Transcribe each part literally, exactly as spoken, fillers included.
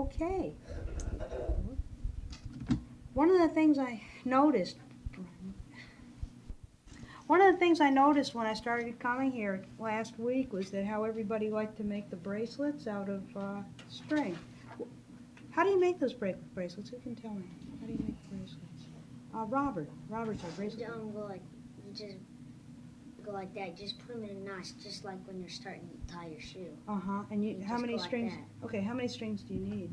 Okay. One of the things I noticed, one of the things I noticed when I started coming here last week was that how everybody liked to make the bracelets out of uh, string. How do you make those bra bracelets? Who can tell me? How do you make the bracelets? Uh, Robert. Robert's our bracelet. Don't go like, you just go like that. Just put them in a notch, just like when you're starting to tie your shoe. Uh huh. And you, You how just many go like strings? that. Okay, how many strings do you need?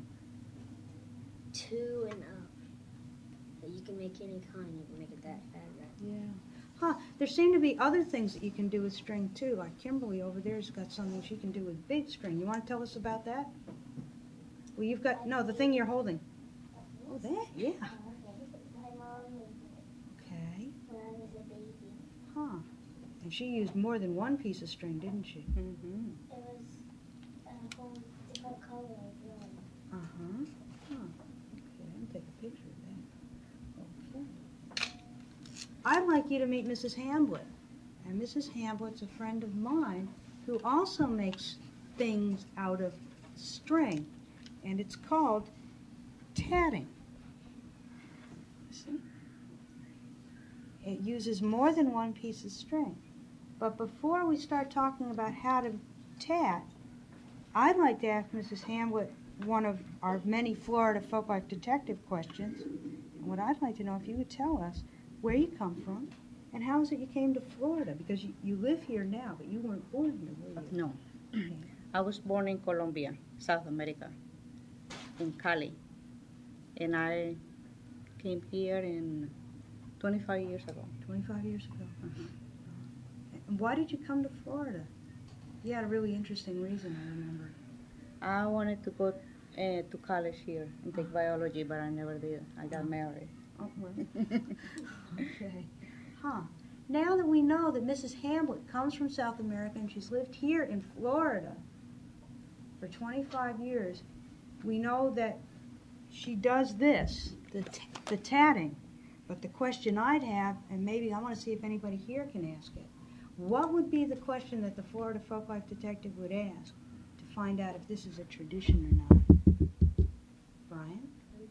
Two and up. But you can make any kind. You can make it that fat, right? Yeah. Huh. There seem to be other things that you can do with string too. Like Kimberly over there's got something she can do with big string. You want to tell us about that? Well, you've got no the thing you're holding. Oh, that yeah. My mom made it Okay. when I was a baby. Huh. And she used more than one piece of string, didn't she? Mm-hmm. It was a whole different color of red. Uh-huh. Huh. Okay, I'll take a picture of that. Okay. I'd like you to meet Missus Hamblett. And Missus Hamblett's a friend of mine who also makes things out of string. And it's called tatting. See? It uses more than one piece of string. But before we start talking about how to tat, I'd like to ask Missus Hamblett one of our many Florida Folklife Detective questions. And what I'd like to know if you would tell us where you come from and how is it you came to Florida? Because you, you live here now, but you weren't born here, were you? No. Okay. I was born in Colombia, South America, in Cali. And I came here in twenty-five years ago. twenty-five years ago. Uh-huh. And why did you come to Florida? You had a really interesting reason, I remember. I wanted to go uh, to college here and take biology, but I never did. I got married. Oh, well. Okay. Huh. Now that we know that Missus Hamblett comes from South America and she's lived here in Florida for twenty-five years, we know that she does this, the, t the tatting. But the question I'd have, and maybe I want to see if anybody here can ask it, what would be the question that the Florida Folklife Detective would ask to find out if this is a tradition or not? Brian?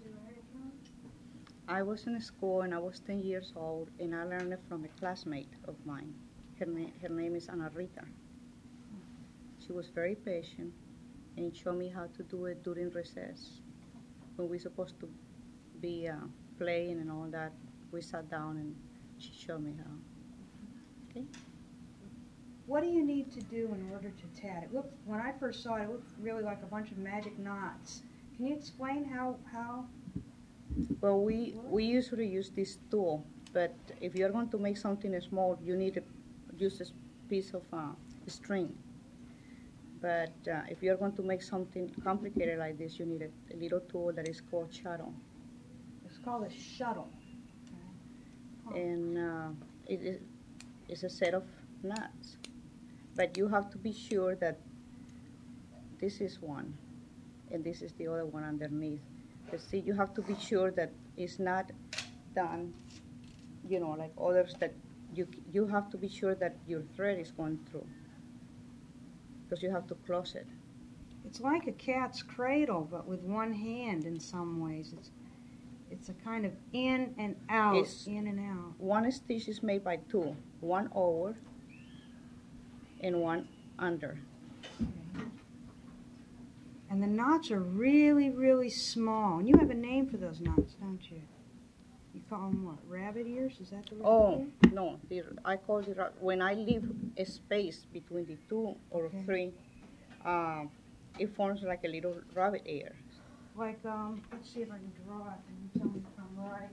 I was in school and I was ten years old, and I learned it from a classmate of mine. Her, na her name is Ana Rita. She was very patient and showed me how to do it during recess. When we're supposed to be uh, playing and all that, we sat down and she showed me how. Okay? What do you need to do in order to tat? It looked, when I first saw it, it looked really like a bunch of magic knots. Can you explain how, how? Well, we, we usually use this tool, but if you're going to make something small, you need to use a piece of uh, string. But uh, if you're going to make something complicated like this, you need a, a little tool that is called shuttle. It's called a shuttle. Okay. And uh, it is it's a set of knots. But you have to be sure that this is one, and this is the other one underneath. But see, you have to be sure that it's not done, you know, like others that you, you have to be sure that your thread is going through, because you have to close it. It's like a cat's cradle, but with one hand in some ways. It's, it's a kind of in and out, It's, in and out. One stitch is made by two, one over and one under. Okay. And the knots are really, really small. And you have a name for those knots, don't you? You call them what, rabbit ears? Is that the word? Oh, no, the, I call it, when I leave a space between the two or Okay. three, uh, it forms like a little rabbit ear. Like, um, let's see if I can draw it and you tell me if I'm right.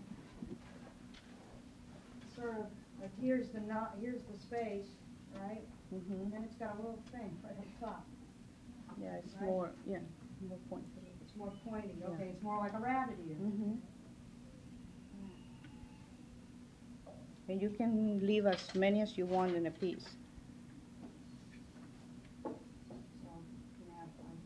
Sort of, like here's the knot, here's the space, right? Mm-hmm. And then it's got a little thing right up top. Yeah, it's Right? more, yeah, more pointy. It's more pointy, Yeah. okay, it's more like a rabbit ear. Mm-hmm. And you can leave as many as you want in a piece. So, you can add one.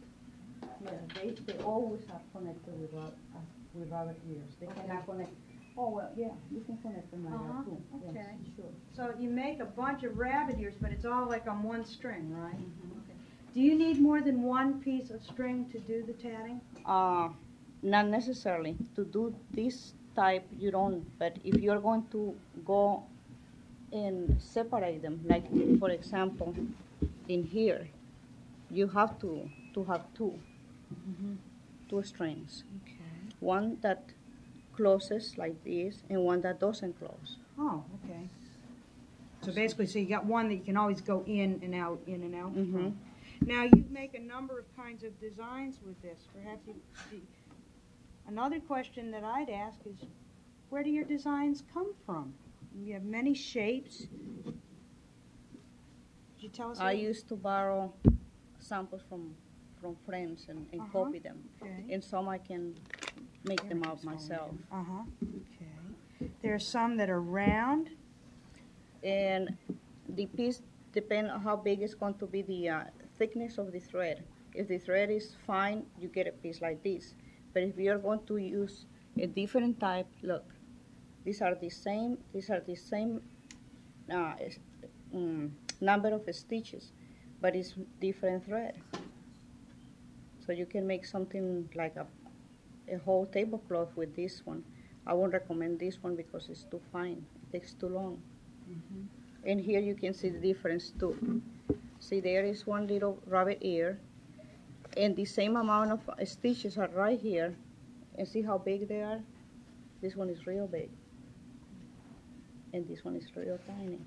Yeah, they, they always have connected with, rab- uh, with rabbit ears. They Okay. cannot connect Oh, well, yeah, you can connect them right Uh-huh, out too. Yes, okay. sure. So you make a bunch of rabbit ears, but it's all like on one string, right? Mhm. Okay. Do you need more than one piece of string to do the tatting? Uh, not necessarily. To do this type, you don't. But if you're going to go and separate them, like for example, in here, you have to to have two Mhm. two strings. Okay. One that closes like this, and one that doesn't close. Oh, okay. So basically, so you got one that you can always go in and out, in and out Mhm. from. Now, you make a number of kinds of designs with this. Perhaps you, the, another question that I'd ask is, where do your designs come from? You have many shapes. Could you tell us? a I little- used to borrow samples from from friends and, and Uh-huh. copy them, Okay. and some I can make them out myself. Uh-huh. Okay. There are some that are round. And the piece depends on how big it's going to be the uh, thickness of the thread. If the thread is fine, you get a piece like this. But if you're going to use a different type, look, these are the same. These are the same uh, es- mm, number of stitches, but it's different thread. So you can make something like a a whole tablecloth with this one. I won't recommend this one because it's too fine. It takes too long. Mhm. And here you can see the difference too. See, there is one little rabbit ear, and the same amount of stitches are right here. And see how big they are? This one is real big, and this one is real tiny.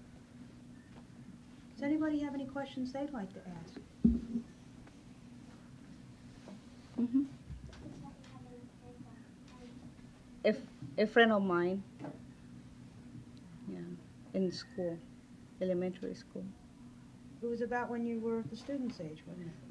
Does anybody have any questions they'd like to ask? Mm-hmm. A, a friend of mine, yeah, in school, elementary school. It was about when you were at the student's age, wasn't it?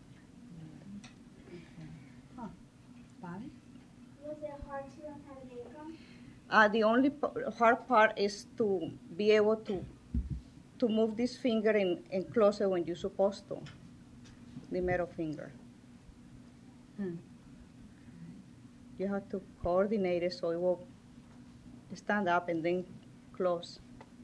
Okay. Huh. Bobby? Was it hard to learn how to make them? Uh, the only p- hard part is to be able to to move this finger and, and close it when you're supposed to, the middle finger. Hmm. You have to coordinate it so it will stand up and then close.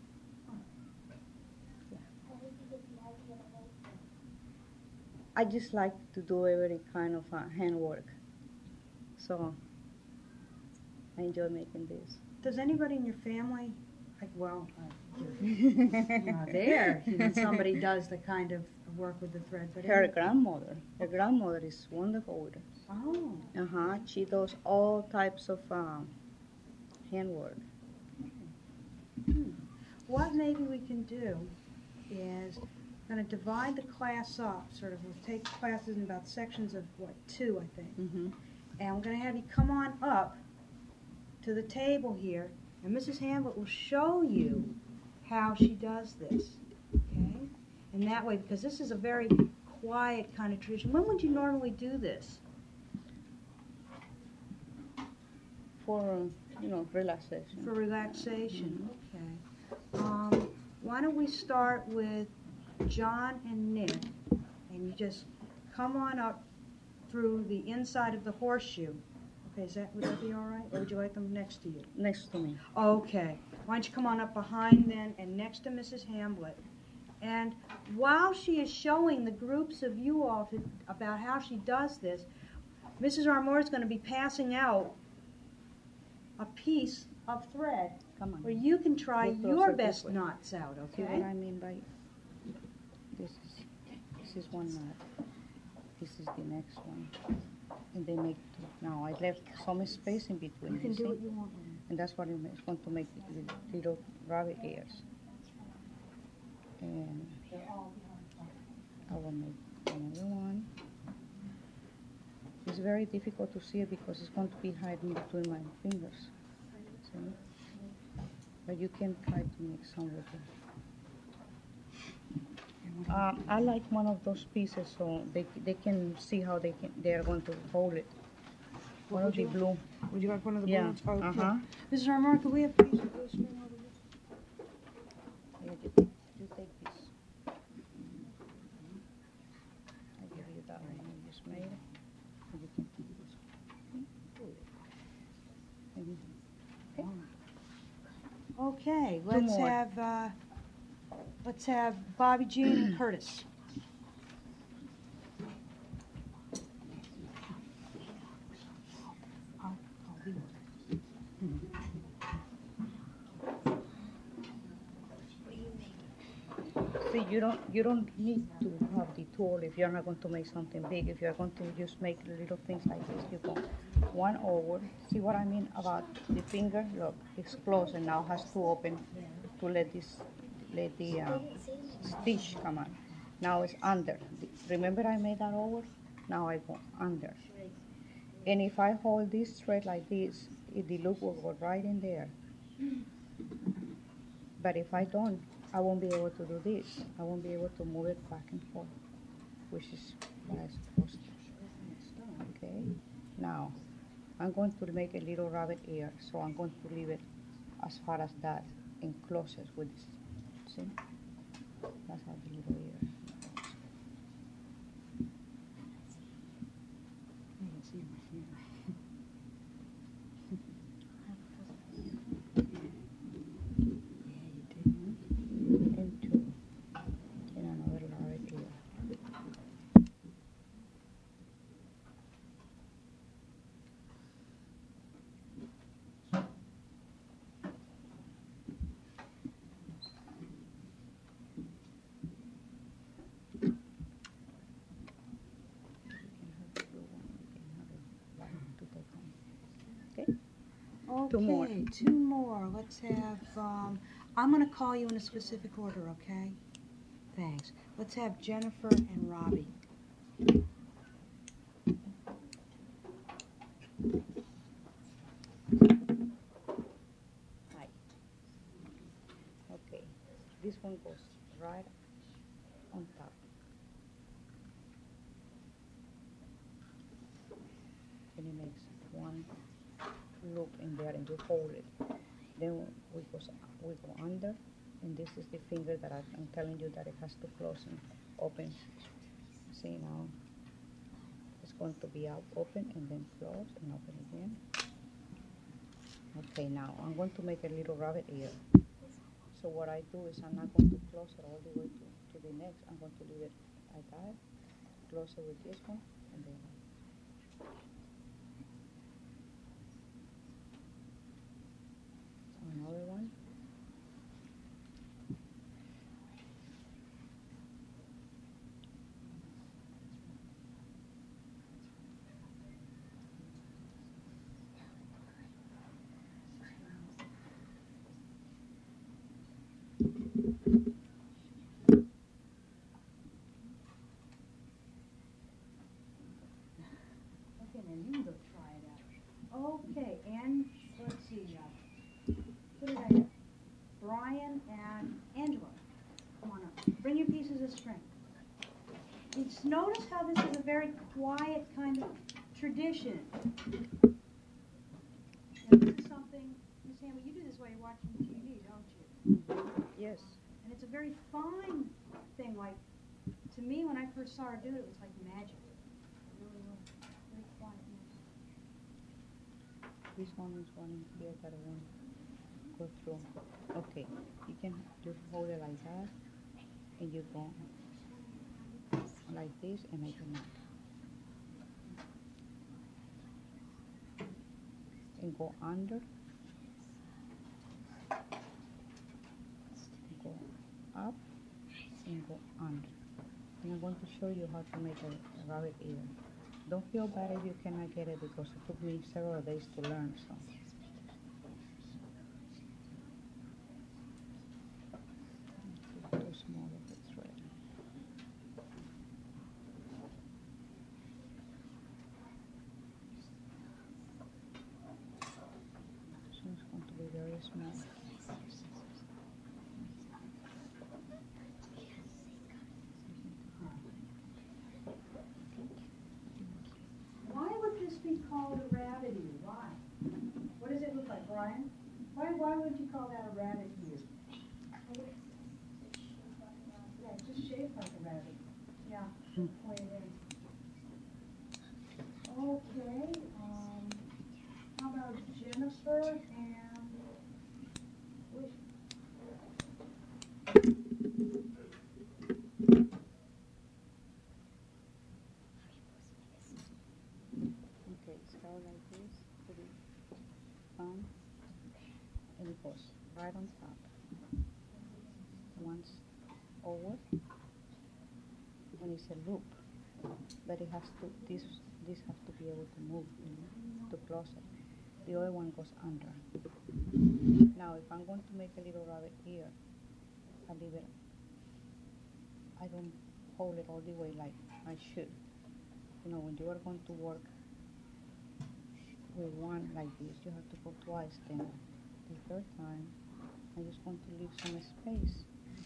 How did you get the idea to make them? I just like to do every kind of uh, handwork, so I enjoy making this. Does anybody in your family, like, well, uh, uh, there, you know, somebody does the kind of work with the thread, but Her any- grandmother, her grandmother is wonderful with it. Oh, Uh-huh. She does all types of um, handwork. what maybe we can do is going to divide the class up, sort of, we'll take classes in about sections of, what, two, I think. Mm-hmm. And we're going to have you come on up to the table here, and Missus Hamlet will show you how she does this, okay? And that way, because this is a very quiet kind of tradition. When would you normally do this? For, you know, relaxation. For relaxation, okay. Um, why don't we start with John and Nick, and you just come on up through the inside of the horseshoe. Okay, is that, would that be all right? Or would you like them next to you? Next to me. Okay. Why don't you come on up behind then and next to Missus Hamlet. And while she is showing the groups of you all to, about how she does this, Missus Armour is going to be passing out a piece of thread Come on. where you can try Move your closer this best way. knots out, See okay? what I mean by this is this is one knot. This is the next one. And they make two. Now I left some space in between. You can do see? what you want. And that's what it's going to make the, the little rabbit ears. And I will make another one. It's very difficult to see it because it's going to be hiding between my fingers. See? But you can try to make some with it. Um, I like one of those pieces so they they can see how they can they are going to hold it. One of would the you blue. Would you like one of the Yeah. balloons? Okay. Uh-huh. Missus Armour, can we have a piece of blue string over here? Yeah, you take, you take this. I give you that one you just made. And you can take this one. And you- Okay, let's more. have, uh, let's have Bobby Jean and Curtis. I'll- I'll be- See, you don't you don't need to have the tool if you're not going to make something big. If you're going to just make little things like this, you go one over. See what I mean about the finger? Look, it's closed and now has to open to let this let the uh, stitch come on. Now it's under. Remember I made that over? Now I go under. And if I hold this thread like this, it, the loop will go right in there. But if I don't, I won't be able to do this. I won't be able to move it back and forth, which is what I'm supposed to. Okay, now I'm going to make a little rabbit ear, so I'm going to leave it as far as that and close it with this. See? That's how the little ear. And two, and another rabbit ear. Okay? Two more. Okay, two more. Let's have, um, I'm gonna call you in a specific order, okay? Thanks. Let's have Jennifer and Robbie. Hi. Okay. This one goes right on top. And it makes one loop in there and you hold it. Then we go, we go under, and this is the finger that I- I'm telling you that it has to close and open. See now, it's going to be out, open, and then close, and open again. Okay, now I'm going to make a little rabbit ear. So what I do is I'm not going to close it all the way to, to the next. I'm going to leave it like that, close it with this one, and then another one. Okay, now you can go try it out. Okay, and let's see, uh, who did I have? Brian and Angela. Come on up. Bring your pieces of string. It's, notice how this is a very quiet kind of tradition. Now, this is something, Miss Hammer, you do this while you're watching T V, don't you? Yes. And it's a very fine thing. Like, to me, when I first saw her do it, it was like magic. Really, really, very quiet music. This one is one here that I want to go through. Okay, you can just hold it like that, and you go like this and make a knot. And go under. Go up and go under. And I'm going to show you how to make a, a rabbit ear. Don't feel bad if you cannot get it because it took me several days to learn. So. Too small of a thread. So it's going to be very small. Why would this be called a rabbit ear? Why? What does it look like, Brian? Why, why would you call that a rabbit ear? Yeah, it's just shaped like a rabbit. Yeah, Hmm. point it in. Okay, um, how about Jennifer and, which, out like this to the thumb, and it goes right on top. Once over, when it's a loop, but it has to, this this has to be able to move, you know, to close it. The other one goes under. Now, if I'm going to make a little rabbit ear, I leave it, I don't hold it all the way like I should. You know, when you are going to work with one like this, you have to go twice. Then the third time, I'm just going to leave some space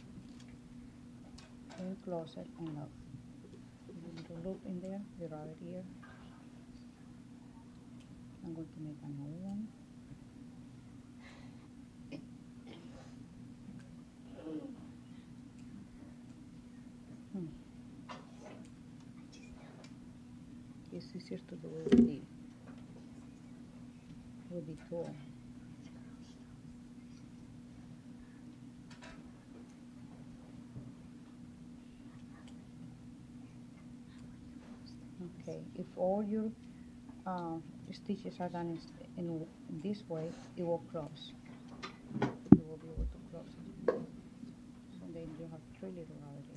and close it and look. A little loop in there, the rabbit ear. I'm going to make another one. Hmm. It's easier to do it with the, with the tool. Okay, if all your uh, stitches are done in, in this way, it will close. You will be able to close it. So then you have three little rabbit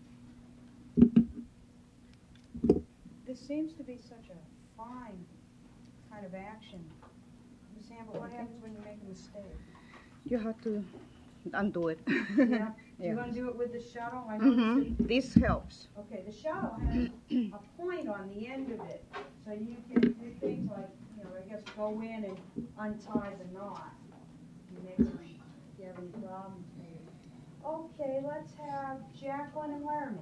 ears. This seems to be such a fine kind of action. Miss Amber, what happens when you make a mistake? You have to undo it. Yeah. Yeah. You're going to do it with the shuttle? I Mm-hmm. noticed it. This helps. Okay, the shuttle has a point on the end of it, so you can do things like, you know, I guess go in and untie the knot. You make sure if you have any problems maybe. Okay, let's have Jacqueline and Laramie.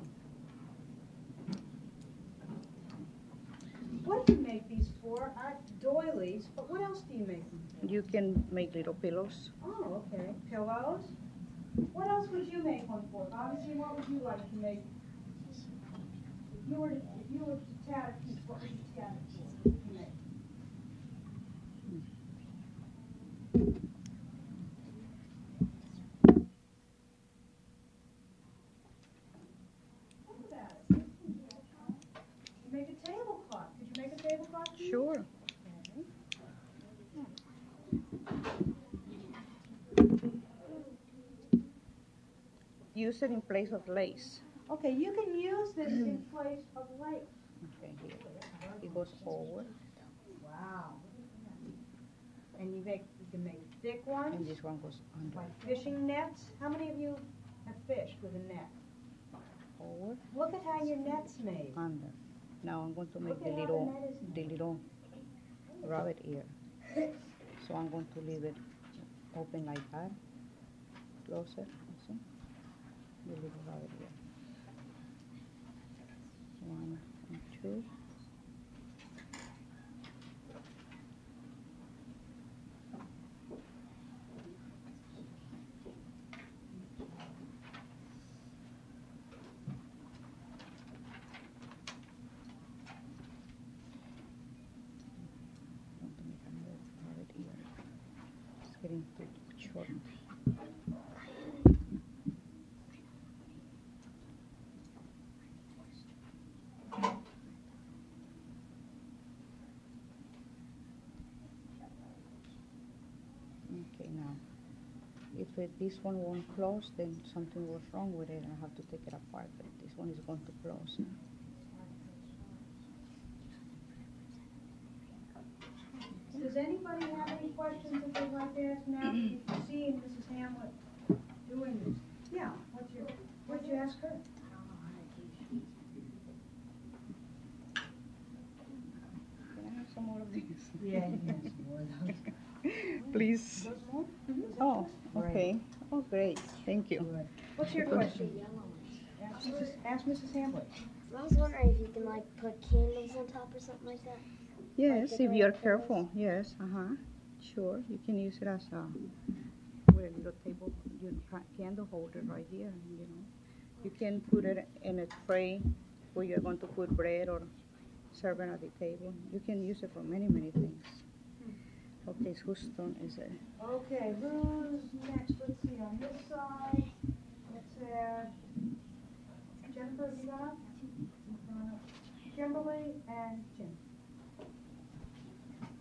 What do you make these for? Uh, doilies, but what else do you make them for? You can make little pillows. Oh, okay. Pillows? What else would you make one for? Obviously, what would you like to make? If you were to, if you were to tat a piece, what would you tat it for? What would you make? Think about it. You make a tablecloth. Could you make a tablecloth? for me? Sure. Okay. Use it in place of lace. Okay, you can use this in place of lace. Okay, here. It goes forward, Wow. And you make, you can make thick ones, and this one goes under. like fishing nets. How many of you have fished with a net? Forward, Look at how your net's made. under. Now I'm going to make Look the at how little, the net is the made. little rabbit ear. So I'm going to leave it open like that. Close it, see? The little rabbit ear. One and two. Want to make another rabbit ear. It's getting too short. Okay, now, if it, this one won't close, then something was wrong with it, and I have to take it apart, but this one is going to close. Does anybody have any questions that they'd like to ask now? You've seen Missus Hamlet doing this. Yeah, what's your, what'd you ask her? Can I have some more of these? Yeah, yes, more of those. Please. Those more? Oh, okay. Oh, great. Thank you. Good. What's your The question? yellow ones. Ask Missus Ask Missus Hamlet. I was wondering if you can like put candles on top or something like that. Yes, Like if you're decorative careful. Yes, uh-huh. Sure, you can use it as a, with a little table, you know, ca- candle holder right here, you know. You can put it in a tray where you're going to put bread or serve it at the table. You can use it for many, many things. Okay, so whose turn is it? Okay, who's next? Let's see, on this side, let's have Jennifer, have you got up? Kimberly and Jim.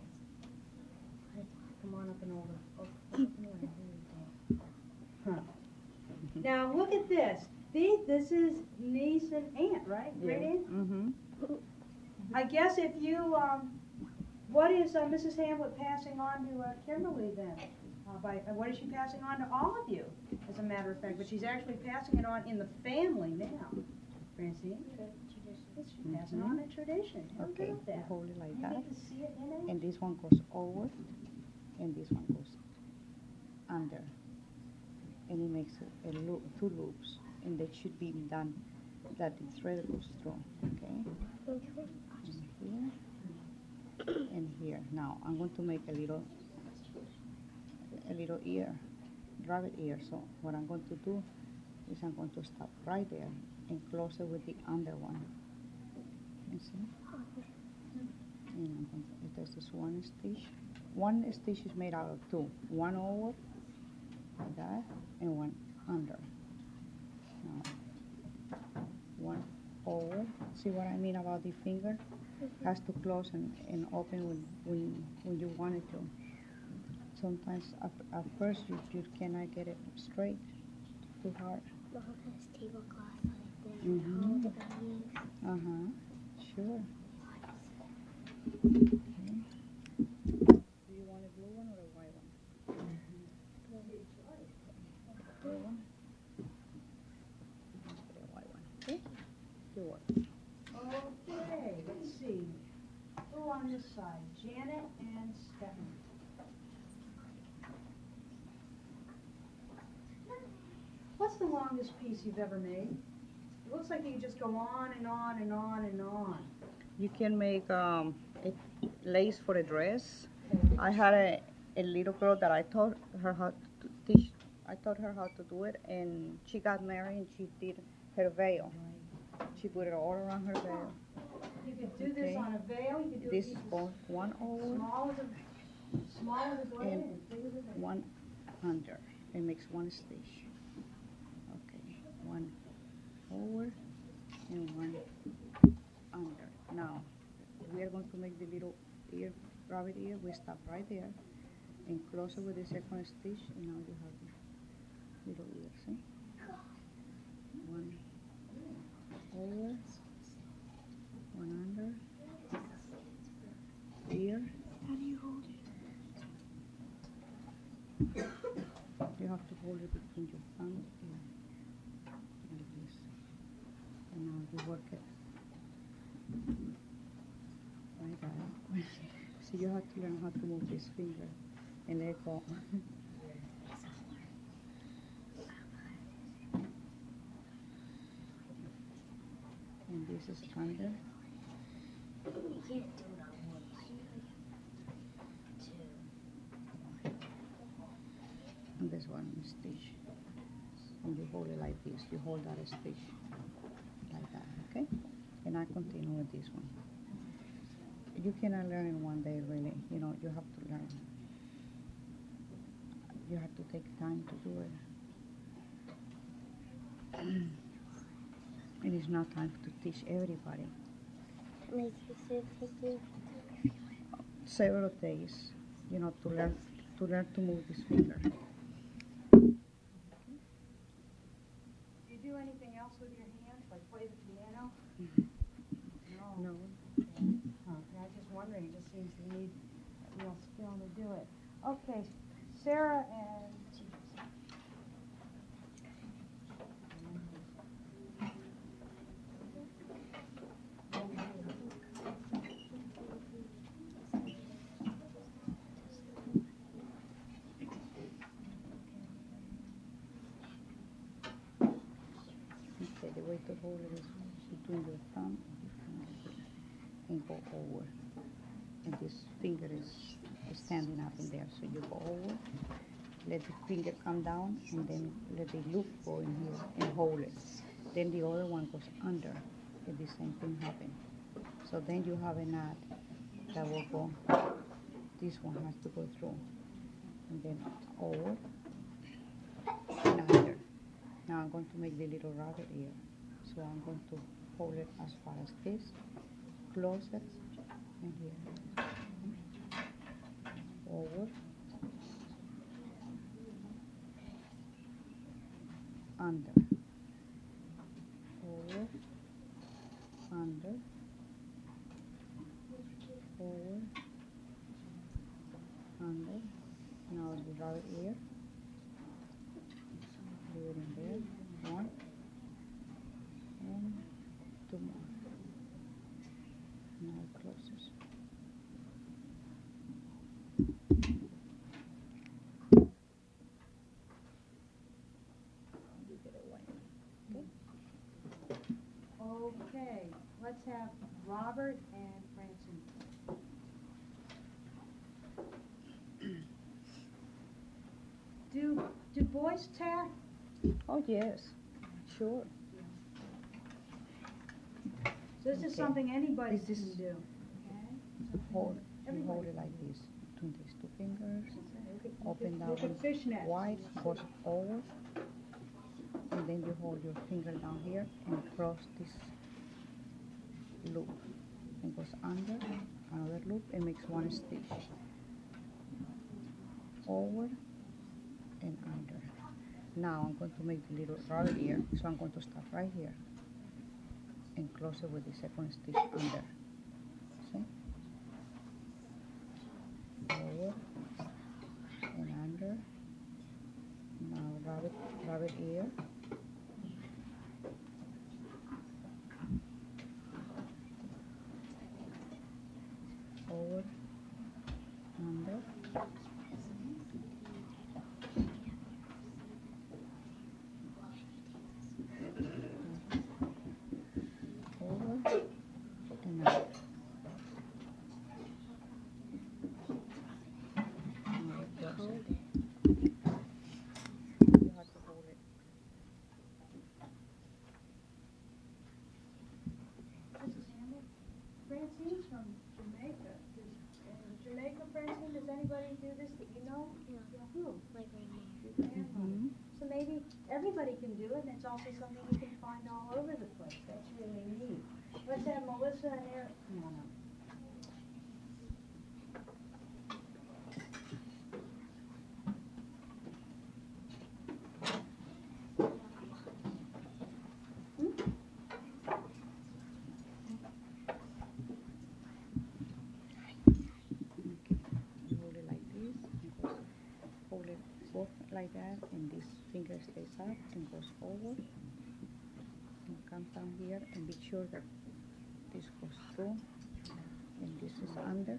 Now look at this. These, this is niece and aunt, right? Great aunt. Mm-hmm. I guess if you, um, what is uh, Missus Hamlet passing on to uh, Kimberly then? Uh, by uh, what is she passing on to all of you, as a matter of fact? But she's actually passing it on in the family now. Francine, she's passing on a tradition. How Okay, about that? hold it like You that. get to see it in it. And this one goes over, and this one goes under. And it makes a, a loop, two loops, and they should be done that the thread goes through, okay? And here, and here. Now, I'm going to make a little, a little ear, rabbit ear. So what I'm going to do is I'm going to stop right there and close it with the under one. You see? And I'm going to, if there's this one stitch, one stitch is made out of two. One over, like that, and one under. Now, one over. See what I mean about the finger? Has to close and, and open when, when, when you want it to. Sometimes at, at first you, you cannot get it straight, too hard. Mom has tablecloth like that. Mhm. All the values. Uh-huh, sure. Okay. Do you want a blue one or a white one? Blue one? Okay, a white one. Okay? You're welcome. Okay, let's see. Who on this side? Janet and Stephanie. What's the longest piece you've ever made? It looks like you just go on and on and on and on. You can make um, a lace for a dress. I had a, a little girl that I taught her how to teach. I taught her how to do it, and she got married and she did her veil. She put it all around her veil. You could do this Okay. on a veil. You could do This it goes one over, small as a small as a blade And and big as a veil. one under. It makes one stitch. Okay, one over and one under. Now, we are going to make the little ear, rabbit ear. We stop right there and close it with the second stitch, and now you have the little ear, see? One over, one under, ear. How do you hold it? You have to hold it between your thumbs here, like this. And now you work it like that. So you have to learn how to move this finger and let it go. And this is under. You can't do it on one. Two. And this one is stitch. And you hold it like this. You hold that stitch like that, okay? And I continue with this one. You cannot learn in one day, really. You know, you have to learn. You have to take time to do it. And it's not time to teach everybody. Like you said, taking Several days, you know, to learn to learn to move this finger. Do you do anything else with your hands, like play the piano? No. No. Huh, I was just wondering, it just seems to need a real skill to do it. Okay, Sarah and Okay, the way to hold it is between your thumb and go over. And this finger is standing up in there, so you go over, let the finger come down, and then let the loop go in here and hold it. Then the other one goes under, and the same thing happens. So then you have a knot that will go, this one has to go through, and then over and under. Now I'm going to make the little rabbit ear. So I'm going to hold it as far as this, close it, and here. Over. under, over, under, over, under. Now the rabbit ear. Leave it in there. One and two more. Now it closes. Okay, let's have Robert and Francine. Do, do boys tap? Oh yes, sure. So this is Okay. something anybody This can is- do. Okay? Hold, you Everybody. hold it like this between these two fingers. You could- you Open could- that you could one fishnet. wide, goes over, and then you hold your finger down here and cross this loop. And goes under, another loop, and makes one stitch. Over and under. Now I'm going to make the little rabbit ear, so I'm going to start right here and close it with the second stitch under. See? Over and under. Now rabbit, rabbit ear. Over, under. Over and under. Now it close it. You have to hold it. Missus Hamlet? Francine's from Jamaica. Does, uh, Jamaica, Francine, does anybody do this that you know? Yeah. Who? My grandma. Your grandmother. Mhm. So maybe everybody can do it, and it's also something you can find all over the place. That's really neat. Let's have Melissa and Eric. No, no. You hold it like this, and goes, hold it both like that, and this finger stays up and goes forward, and comes down here, and be sure that this goes through, and this is under,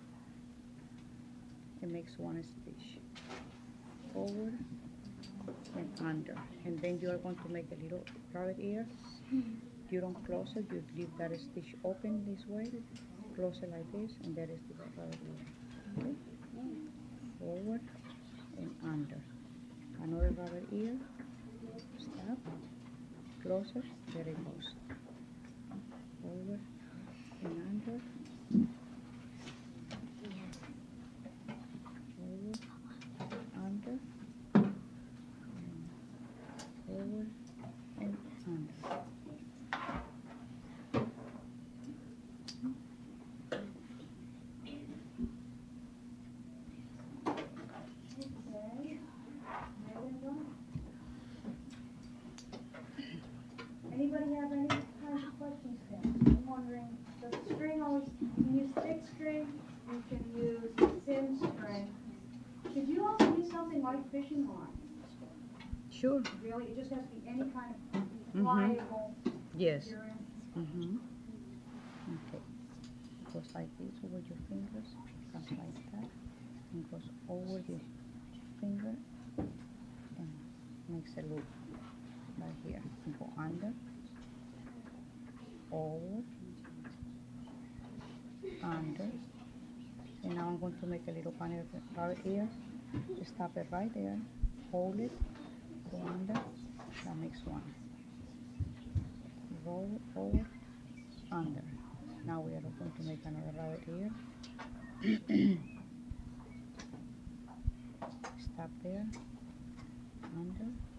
and makes one stitch, forward and under, and then you are going to make a little rabbit ear. You don't close it, you leave that stitch open this way, close it like this, and that is the rabbit ear. Okay? Forward and under. Another rabbit ear. Stop. Close it. There it goes. Forward and under. Forward, under. And forward and under. Okay. Everyone? Anybody have any kinds of questions then? I'm wondering, does the string always, you can use thick string, you can use thin string. Could you also use something like fishing line? Sure. Really, it just has to be any kind of Mhm. pliable Yes. material. Mm-hmm. Okay. Goes like this over your fingers, comes like that, and goes over your finger, and makes a loop right here. And go under, over, under, and now I'm going to make a little bunny rabbit ear. Stop it right there, hold it, go under, that makes one. Roll over, under. Now we are going to make another rabbit ear. Stop there, under,